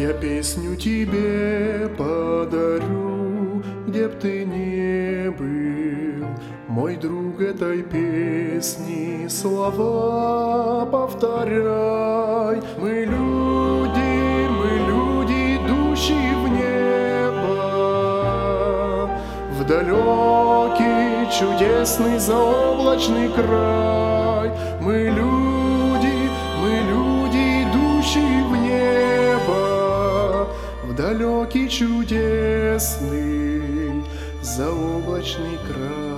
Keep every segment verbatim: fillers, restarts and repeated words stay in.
Я песню тебе подарю, где б ты ни был, мой друг, этой песни слова повторяй. Мы люди, мы люди, идущие в небо, в далекий чудесный заоблачный край. Мы люди, мы люди, идущие в небо, в далекий чудесный заоблачный край.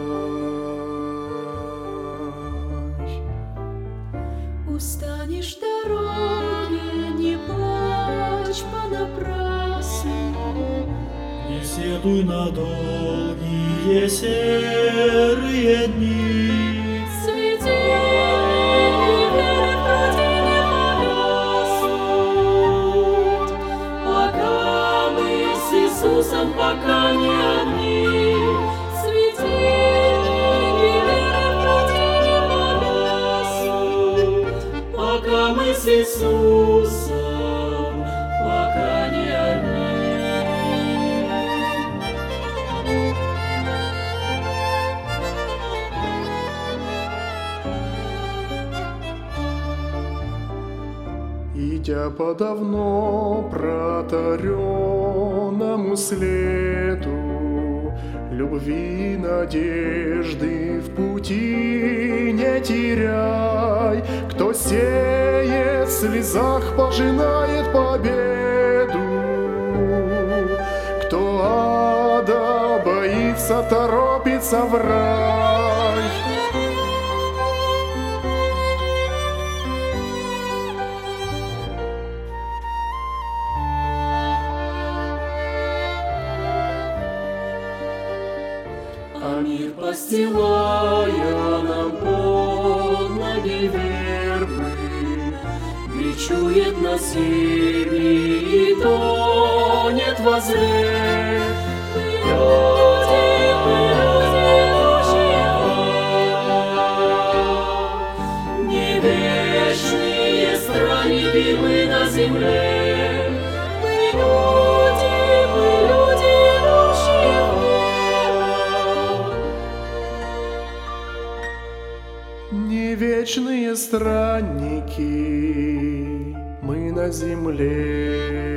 Устанешь в дороге, не плачь понапрасну, не сетуй на долгие серые дни. Светильники веры в груди не погаснут, пока мы с Иисусом, пока не одни. Светильники веры в груди не погаснут, пока мы с Иисусом, пока не одни. Идя по давно протаренному следу, любви и надежды в пути не теряй. Кто сеет в слезах, пожинает победу. Кто ада боится, торопится в рай. А мир, постилая нам под ноги вербы, бичует нас сильней и тонет во зле. Мы люди, мы люди, идущие в небо, не вечные странники мы на земле. Мы люди, мы люди, идущие в Не вечные странники мы на земле.